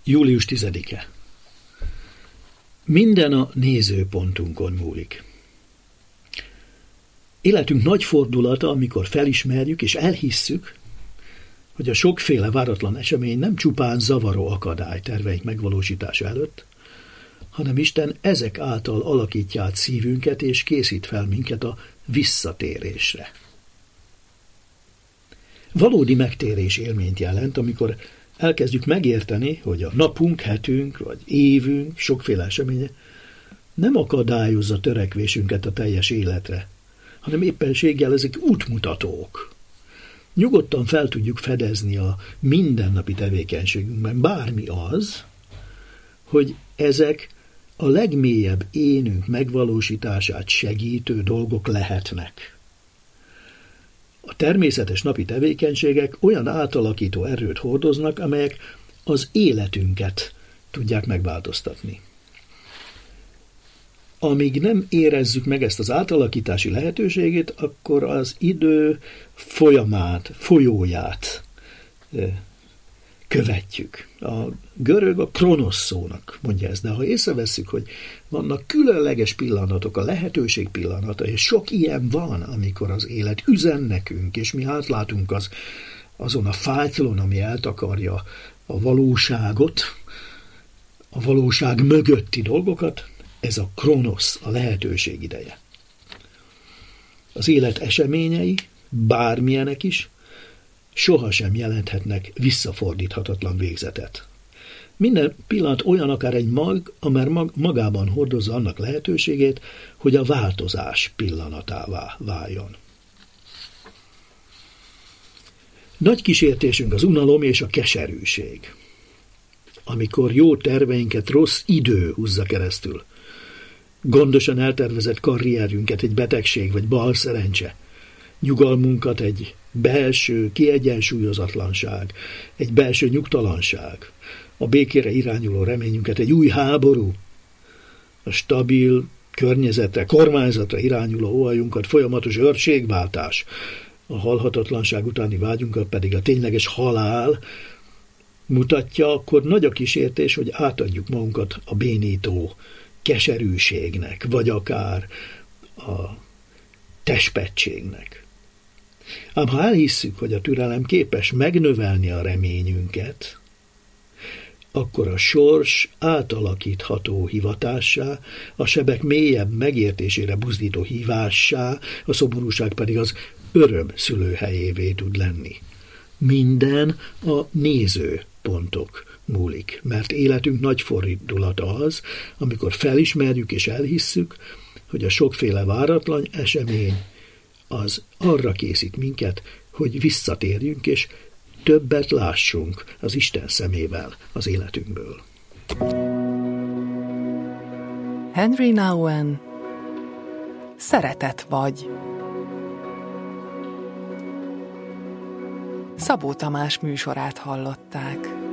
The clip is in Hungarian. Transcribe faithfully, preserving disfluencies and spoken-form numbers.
július tizedike. Minden a nézőpontunkon múlik. Életünk nagy fordulata, amikor felismerjük és elhisszük, hogy a sokféle váratlan esemény nem csupán zavaró akadály terveink megvalósítása előtt, hanem Isten ezek által alakítja át szívünket és készít fel minket a visszatérésre. Valódi megtérés élményt jelent, amikor elkezdjük megérteni, hogy a napunk, hetünk vagy évünk sokféle eseménye nem akadályozza törekvésünket a teljes életre, hanem éppenséggel ezek útmutatók. Nyugodtan fel tudjuk fedezni a mindennapi tevékenységünkben bármi az, hogy ezek a legmélyebb énünk megvalósítását segítő dolgok lehetnek. A természetes napi tevékenységek olyan átalakító erőt hordoznak, amelyek az életünket tudják megváltoztatni. Amíg nem érezzük meg ezt az átalakítási lehetőségét, akkor az idő folyamát, folyóját követjük. A görög a kronosz szónak mondja ezt, de ha észrevesszük, hogy vannak különleges pillanatok, a lehetőség pillanata, és sok ilyen van, amikor az élet üzen nekünk, és mi átlátunk az, azon a fátylon, ami eltakarja a valóságot, a valóság mögötti dolgokat, ez a kronosz, a lehetőség ideje. Az élet eseményei, bármilyenek is, sohasem jelenthetnek visszafordíthatatlan végzetet. Minden pillanat olyan akár egy mag, amely magában hordozza annak lehetőségét, hogy a változás pillanatává váljon. Nagy kísértésünk az unalom és a keserűség. Amikor jó terveinket rossz idő húzza keresztül, gondosan eltervezett karrierünket egy betegség vagy bal szerencse, nyugalmunkat egy belső kiegyensúlyozatlanság, egy belső nyugtalanság, a békére irányuló reményünket egy új háború, a stabil környezetre, kormányzatra irányuló óhajunkat folyamatos őrségváltás, a halhatatlanság utáni vágyunkat pedig a tényleges halál mutatja, akkor nagy a kísértés, hogy átadjuk magunkat a bénító keserűségnek, vagy akár a testpettségnek. Ám ha elhisszük, hogy a türelem képes megnövelni a reményünket, akkor a sors átalakítható hivatássá, a sebek mélyebb megértésére buzdító hívássá, a szomorúság pedig az öröm szülőhelyévé tud lenni. Minden a nézőpontok múlik, mert életünk nagy fordulata az, amikor felismerjük és elhisszük, hogy a sokféle váratlan esemény az arra készít minket, hogy visszatérjünk és többet lássunk az Isten szemével az életünkből. Henry Nouwen, Szeretet vagy. Szabó Tamás műsorát hallották.